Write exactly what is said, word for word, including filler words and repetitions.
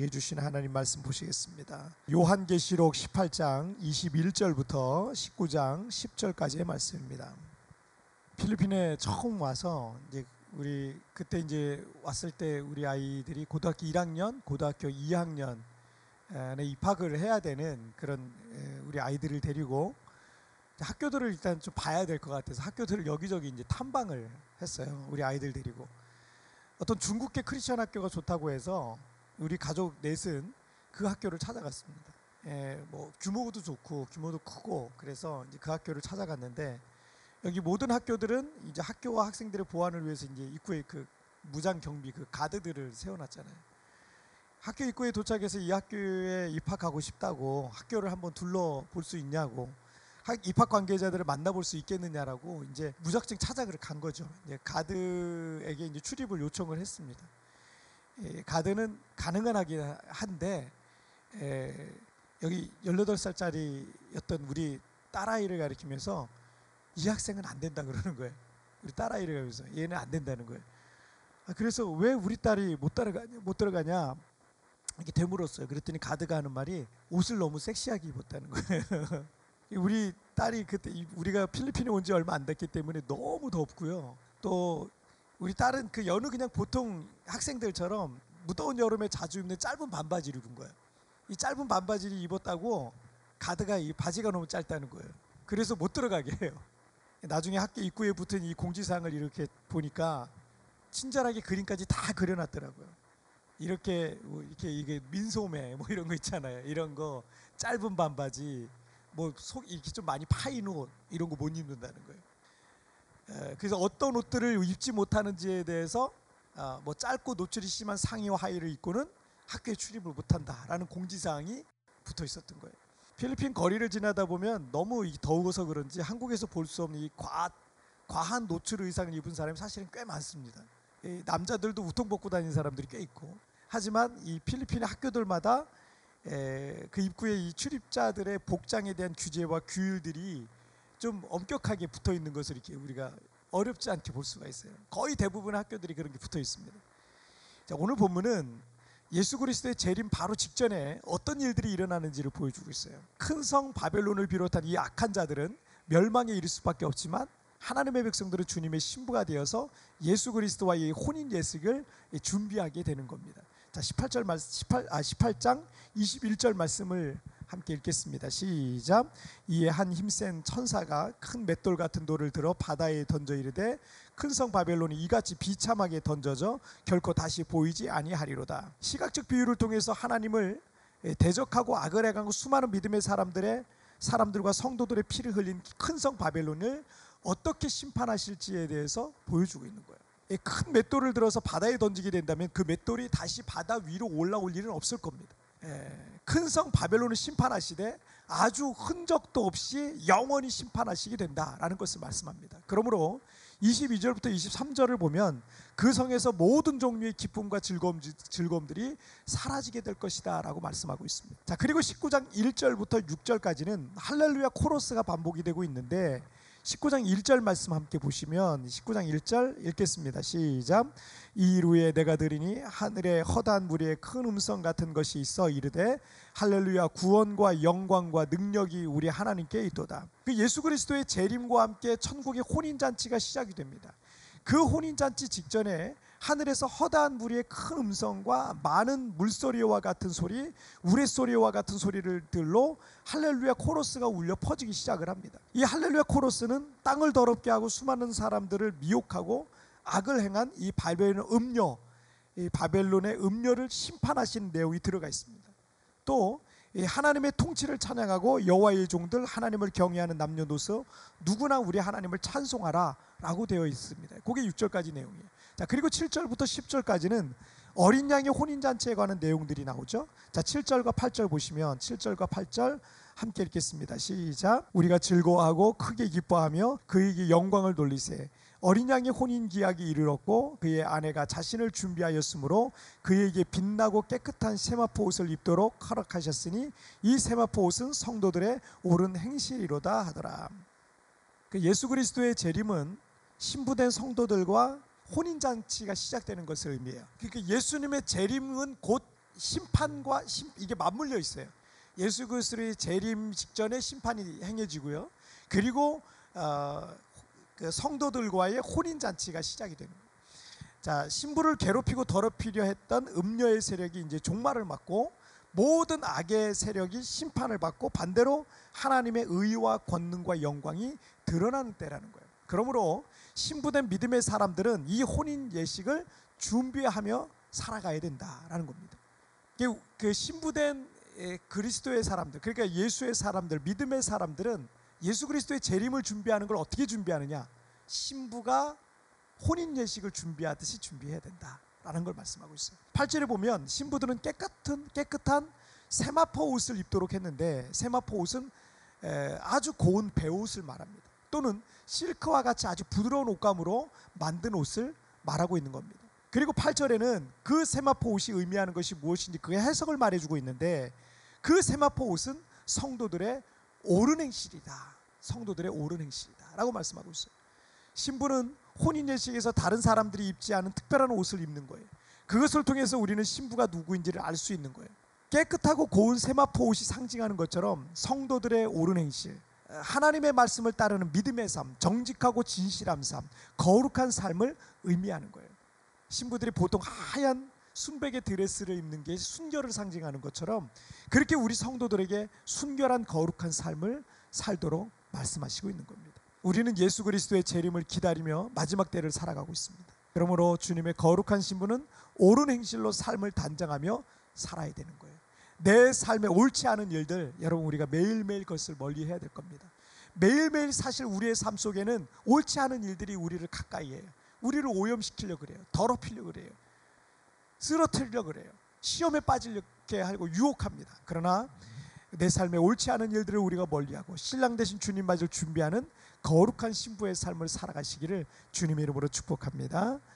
우리에게 주신 하나님 말씀 보시겠습니다. 요한계시록 십팔 장 이십일 절부터 십구 장 십 절까지의 말씀입니다. 필리핀에 처음 와서 이제 우리 그때 이제 왔을 때 우리 아이들이 고등학교 일 학년, 고등학교 이 학년에 입학을 해야 되는 그런 우리 아이들을 데리고 학교들을 일단 좀 봐야 될 것 같아서 학교들을 여기저기 이제 탐방을 했어요. 우리 아이들 데리고. 어떤 중국계 크리스천 학교가 좋다고 해서 우리 가족 넷은 그 학교를 찾아갔습니다. 예, 뭐 규모도 좋고 규모도 크고 그래서 이제 그 학교를 찾아갔는데 여기 모든 학교들은 이제 학교와 학생들의 보안을 위해서 이제 입구에 그 무장 경비 그 가드들을 세워놨잖아요. 학교 입구에 도착해서 이 학교에 입학하고 싶다고 학교를 한번 둘러볼 수 있냐고 입학 관계자들을 만나볼 수 있겠느냐라고 이제 무작정 찾아간 거죠. 이제 가드에게 이제 출입을 요청을 했습니다. 예, 가드는 가능은 하긴 한데 예, 여기 열여덟 살짜리였던 우리 딸아이를 가리키면서 이 학생은 안 된다 그러는 거예요. 우리 딸아이를 가면서 얘는 안 된다는 거예요. 아, 그래서 왜 우리 딸이 못 들어가냐, 못 들어가냐 이렇게 되물었어요. 그랬더니 가드가 하는 말이 옷을 너무 섹시하게 입었다는 거예요. 우리 딸이 그때 우리가 필리핀에 온 지 얼마 안 됐기 때문에 너무 덥고요. 또 우리 딸은 그 여느 그냥 보통 학생들처럼 무더운 여름에 자주 입는 짧은 반바지를 입은 거예요. 이 짧은 반바지를 입었다고 가드가 이 바지가 너무 짧다는 거예요. 그래서 못 들어가게 해요. 나중에 학교 입구에 붙은 이 공지사항을 이렇게 보니까 친절하게 그림까지 다 그려놨더라고요. 이렇게 뭐 이렇게 이게 민소매 뭐 이런 거 있잖아요. 이런 거 짧은 반바지 뭐 속 이렇게 좀 많이 파인 옷 이런 거 못 입는다는 거예요. 에, 그래서 어떤 옷들을 입지 못하는지에 대해서 어, 뭐 짧고 노출이 심한 상의와 하의를 입고는 학교에 출입을 못한다라는 공지사항이 붙어 있었던 거예요. 필리핀 거리를 지나다 보면 너무 더워서 그런지 한국에서 볼 수 없는 이 과, 과한 노출 의상을 입은 사람이 사실은 꽤 많습니다. 이 남자들도 우통 벗고 다니는 사람들이 꽤 있고 하지만 이 필리핀의 학교들마다 에, 그 입구에 이 출입자들의 복장에 대한 규제와 규율들이 좀 엄격하게 붙어 있는 것을 이렇게 우리가 어렵지 않게 볼 수가 있어요. 거의 대부분의 학교들이 그런 게 붙어 있습니다. 자, 오늘 본문은 예수 그리스도의 재림 바로 직전에 어떤 일들이 일어나는지를 보여주고 있어요. 큰 성 바벨론을 비롯한 이 악한 자들은 멸망에 이를 수밖에 없지만 하나님의 백성들은 주님의 신부가 되어서 예수 그리스도와의 혼인 예식을 준비하게 되는 겁니다. 자, 십팔 절 말씀, 십팔, 아, 십팔 장 이십일 절 말씀을 함께 읽겠습니다. 시작. 이에 한 힘센 천사가 큰 맷돌 같은 돌을 들어 바다에 던져 이르되 큰 성 바벨론이 이같이 비참하게 던져져 결코 다시 보이지 아니하리로다. 시각적 비유를 통해서 하나님을 대적하고 악을 행하고 수많은 믿음의 사람들의 사람들과 성도들의 피를 흘린 큰 성 바벨론을 어떻게 심판하실지에 대해서 보여주고 있는 거예요. 큰 맷돌을 들어서 바다에 던지게 된다면 그 맷돌이 다시 바다 위로 올라올 일은 없을 겁니다. 큰 성 바벨론을 심판하시되 아주 흔적도 없이 영원히 심판하시게 된다라는 것을 말씀합니다. 그러므로 이십이 절부터 이십삼 절을 보면 그 성에서 모든 종류의 기쁨과 즐거움, 즐거움들이 사라지게 될 것이다 라고 말씀하고 있습니다. 자, 그리고 십구 장 일 절부터 육 절까지는 할렐루야 코러스가 반복이 되고 있는데 십구 장 일 절 말씀 함께 보시면 십구 장 일 절 읽겠습니다. 시작. 이루에 내가 들으니 하늘에 허다한 무리의 큰 음성 같은 것이 있어 이르되 할렐루야 구원과 영광과 능력이 우리 하나님께 있도다. 그 예수 그리스도의 재림과 함께 천국의 혼인잔치가 시작이 됩니다. 그 혼인잔치 직전에 하늘에서 허다한 무리의 큰 음성과 많은 물소리와 같은 소리, 우레소리와 같은 소리를 들로 할렐루야 코러스가 울려 퍼지기 시작을 합니다. 이 할렐루야 코러스는 땅을 더럽게 하고 수많은 사람들을 미혹하고 악을 행한 이 바벨론 음녀, 이 바벨론의 음녀를 심판하시는 내용이 들어가 있습니다. 또 하나님의 통치를 찬양하고 여호와의 종들 하나님을 경외하는 남녀노소 누구나 우리 하나님을 찬송하라 라고 되어 있습니다. 그게 육 절까지 내용이에요. 자, 그리고 칠 절부터 십 절까지는 어린 양의 혼인잔치에 관한 내용들이 나오죠. 자, 칠 절과 팔 절 보시면 칠 절과 팔 절 함께 읽겠습니다. 시작. 우리가 즐거워하고 크게 기뻐하며 그에게 영광을 돌리세. 어린 양의 혼인 기약이 이르렀고 그의 아내가 자신을 준비하였으므로 그에게 빛나고 깨끗한 세마포 옷을 입도록 허락하셨으니 이 세마포 옷은 성도들의 옳은 행실이로다 하더라. 그 예수 그리스도의 재림은 신부된 성도들과 혼인잔치가 시작되는 것을 의미해요. 그러니까 예수님의 재림은 곧 심판과 심, 이게 맞물려 있어요. 예수 그리스도의 재림 직전에 심판이 행해지고요. 그리고 어, 그 성도들과의 혼인 잔치가 시작이 되는 거예요. 자, 신부를 괴롭히고 더럽히려 했던 음녀의 세력이 이제 종말을 맞고 모든 악의 세력이 심판을 받고 반대로 하나님의 의와 권능과 영광이 드러나는 때라는 거예요. 그러므로 신부된 믿음의 사람들은 이 혼인 예식을 준비하며 살아가야 된다라는 겁니다. 그 신부된 그리스도의 사람들, 그러니까 예수의 사람들, 믿음의 사람들은 예수 그리스도의 재림을 준비하는 걸 어떻게 준비하느냐? 신부가 혼인 예식을 준비하듯이 준비해야 된다라는 걸 말씀하고 있어요. 팔 절에 보면 신부들은 깨끗한 깨끗한 세마포 옷을 입도록 했는데, 세마포 옷은 아주 고운 배옷을 말합니다. 또는 실크와 같이 아주 부드러운 옷감으로 만든 옷을 말하고 있는 겁니다. 그리고 팔 절에는 그 세마포 옷이 의미하는 것이 무엇인지 그의 해석을 말해주고 있는데, 그 세마포 옷은 성도들의 옳은 행실이다, 성도들의 옳은 행실이다 라고 말씀하고 있어요. 신부는 혼인예식에서 다른 사람들이 입지 않은 특별한 옷을 입는 거예요. 그것을 통해서 우리는 신부가 누구인지를 알 수 있는 거예요. 깨끗하고 고운 세마포 옷이 상징하는 것처럼 성도들의 옳은 행실, 하나님의 말씀을 따르는 믿음의 삶, 정직하고 진실한 삶, 거룩한 삶을 의미하는 거예요. 신부들이 보통 하얀 순백의 드레스를 입는 게 순결을 상징하는 것처럼 그렇게 우리 성도들에게 순결한 거룩한 삶을 살도록 말씀하시고 있는 겁니다. 우리는 예수 그리스도의 재림을 기다리며 마지막 때를 살아가고 있습니다. 그러므로 주님의 거룩한 신부는 옳은 행실로 삶을 단장하며 살아야 되는 거예요. 내 삶에 옳지 않은 일들, 여러분 우리가 매일매일 그것을 멀리해야 될 겁니다. 매일매일 사실 우리의 삶 속에는 옳지 않은 일들이 우리를 가까이 해요. 우리를 오염시키려고 그래요. 더럽히려고 그래요. 쓰러뜨리려고 그래요. 시험에 빠지게 하고 유혹합니다. 그러나 내 삶에 옳지 않은 일들을 우리가 멀리하고 신랑 되신 주님 맞을 준비하는 거룩한 신부의 삶을 살아가시기를 주님의 이름으로 축복합니다.